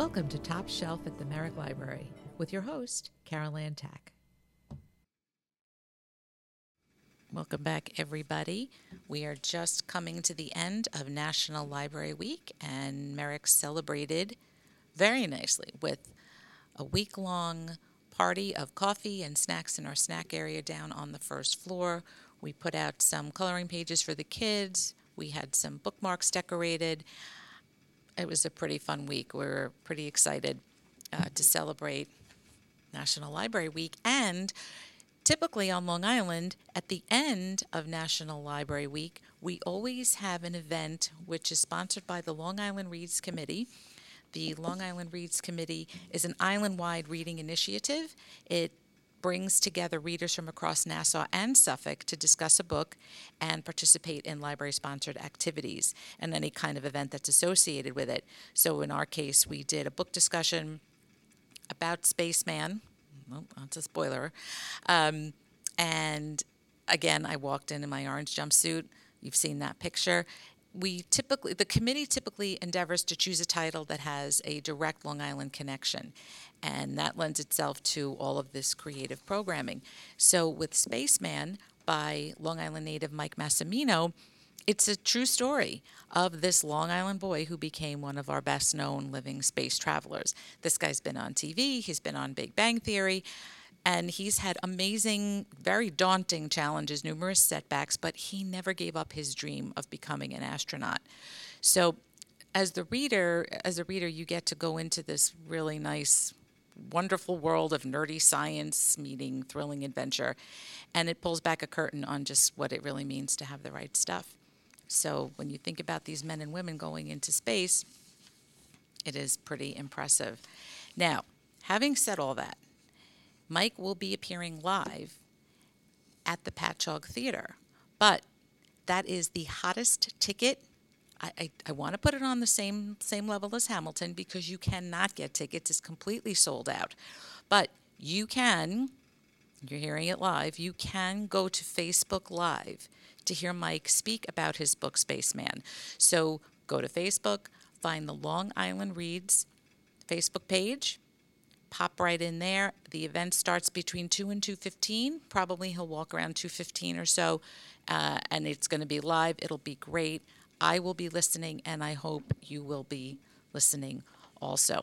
Welcome to Top Shelf at the Merrick Library with your host, Carol Ann Tack. Welcome back, everybody. We are just coming to the end of National Library Week, and Merrick celebrated very nicely with a week-long party of coffee and snacks in our snack area down on the first floor. We put out some coloring pages for the kids. We had some bookmarks decorated. It was a pretty fun week. We were pretty excited to celebrate National Library Week. And typically on Long Island, at the end of National Library Week, we always have an event which is sponsored by the Long Island Reads Committee. The Long Island Reads Committee is an island-wide reading initiative. It brings together readers from across Nassau and Suffolk to discuss a book and participate in library-sponsored activities and any kind of event that's associated with it. So in our case, we did a book discussion about Spaceman. Well, that's a spoiler. And again, I walked in my orange jumpsuit. You've seen that picture. The committee typically endeavors to choose a title that has a direct Long Island connection, and that lends itself to all of this creative programming. So with Spaceman by Long Island native Mike Massimino, it's a true story of this Long Island boy who became one of our best-known living space travelers. This guy's been on TV, he's been on Big Bang Theory, and he's had amazing, very daunting challenges, numerous setbacks, but he never gave up his dream of becoming an astronaut. So as a reader, you get to go into this really nice, wonderful world of nerdy science meeting thrilling adventure, and it pulls back a curtain on just what it really means to have the right stuff. So when you think about these men and women going into space, it is pretty impressive. Now, having said all that, Mike will be appearing live at the Patchogue Theater, but that is the hottest ticket. I want to put it on the same level as Hamilton because you cannot get tickets. It's completely sold out. But you're hearing it live, you can go to Facebook Live to hear Mike speak about his book, Spaceman. So go to Facebook, find the Long Island Reads Facebook page, pop right in there. The event starts between 2 and 2:15. Probably he'll walk around 2:15 or so, and it's going to be live. It'll be great. I will be listening, and I hope you will be listening also.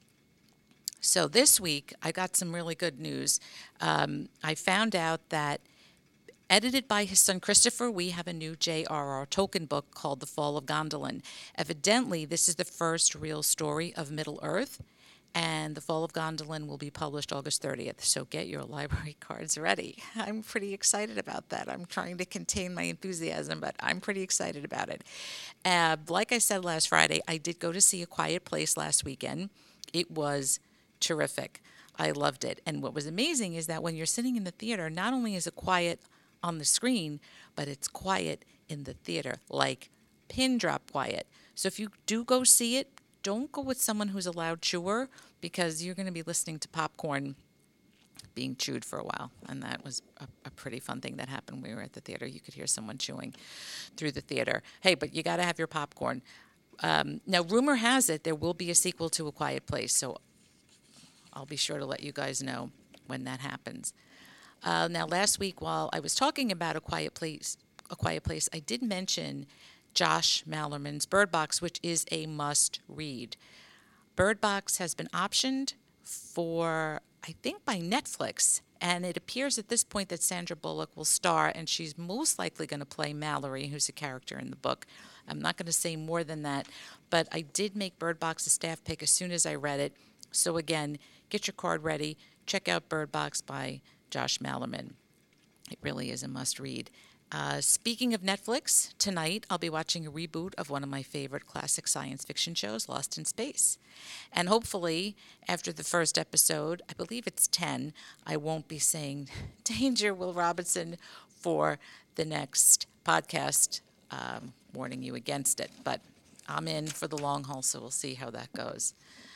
So this week, I got some really good news. I found out that edited by his son Christopher, we have a new J.R.R. Tolkien book called The Fall of Gondolin. Evidently, this is the first real story of Middle-earth, and The Fall of Gondolin will be published August 30th, so get your library cards ready. I'm pretty excited about that. I'm trying to contain my enthusiasm, but I'm pretty excited about it. Like I said last Friday, I did go to see A Quiet Place last weekend. It was terrific. I loved it. And what was amazing is that when you're sitting in the theater, not only is it quiet on the screen, but it's quiet in the theater, like pin drop quiet. So if you do go see it, don't go with someone who's a loud chewer because you're going to be listening to popcorn being chewed for a while. And that was a pretty fun thing that happened when we were at the theater. You could hear someone chewing through the theater. Hey, but you got to have your popcorn. Now, rumor has it there will be a sequel to A Quiet Place, so I'll be sure to let you guys know when that happens. Now, last week, while I was talking about A Quiet Place, I did mention Josh Malerman's Bird Box, which is a must-read. Bird Box has been optioned for, I think, by Netflix, and it appears at this point that Sandra Bullock will star, and she's most likely going to play Mallory, who's a character in the book. I'm not going to say more than that, but I did make Bird Box a staff pick as soon as I read it. So again, get your card ready. Check out Bird Box by Josh Malerman. It really is a must-read. Speaking of Netflix, tonight I'll be watching a reboot of one of my favorite classic science fiction shows, Lost in Space. And hopefully, after the first episode, I believe it's 10, I won't be saying, "Danger, Will Robinson," for the next podcast, warning you against it. But I'm in for the long haul, so we'll see how that goes.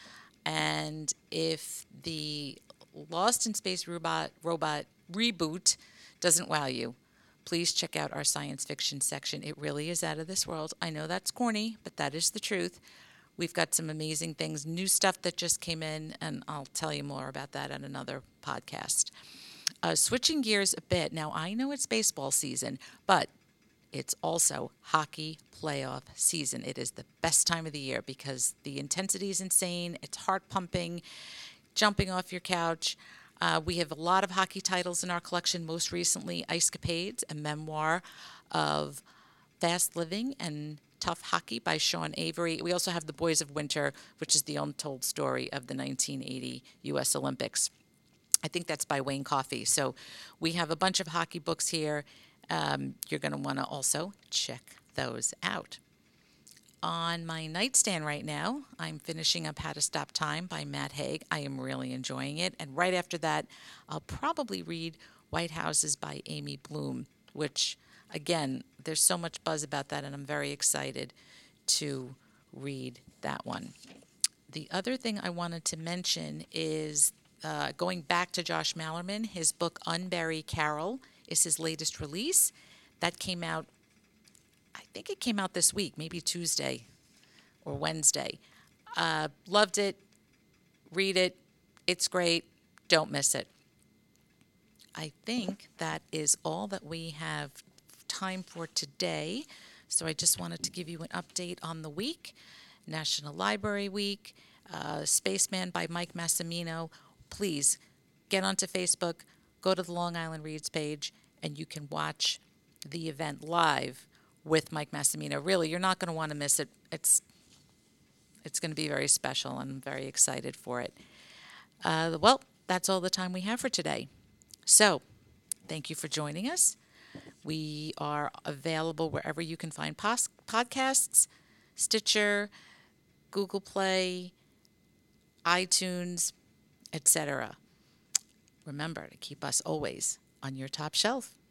And if the Lost in Space robot reboot doesn't wow you, please check out our science fiction section. It really is out of this world. I know that's corny, but that is the truth. We've got some amazing things, new stuff that just came in, and I'll tell you more about that on another podcast. Switching gears a bit, now I know it's baseball season, but it's also hockey playoff season. It is the best time of the year because the intensity is insane. It's heart pumping, jumping off your couch. We have a lot of hockey titles in our collection. Most recently, Ice Capades, a memoir of fast living and tough hockey by Sean Avery. We also have The Boys of Winter, which is the untold story of the 1980 U.S. Olympics. I think that's by Wayne Coffey. So we have a bunch of hockey books here. You're going to want to also check those out. On my nightstand right now, I'm finishing up How to Stop Time by Matt Haig. I am really enjoying it. And right after that, I'll probably read White Houses by Amy Bloom, which, again, there's so much buzz about that, and I'm very excited to read that one. The other thing I wanted to mention is going back to Josh Mallerman. His book, Unbury Carol, is his latest release. That came out, I think it came out this week, maybe Tuesday or Wednesday. Loved it. Read it. It's great. Don't miss it. I think that is all that we have time for today. So I just wanted to give you an update on the week. National Library Week, Spaceman by Mike Massimino. Please get onto Facebook, go to the Long Island Reads page, and you can watch the event live with Mike Massimino. Really, you're not going to want to miss it. It's going to be very special, and I'm very excited for it. Well, that's all the time we have for today. So, thank you for joining us. We are available wherever you can find podcasts, Stitcher, Google Play, iTunes, etc. Remember to keep us always on your top shelf.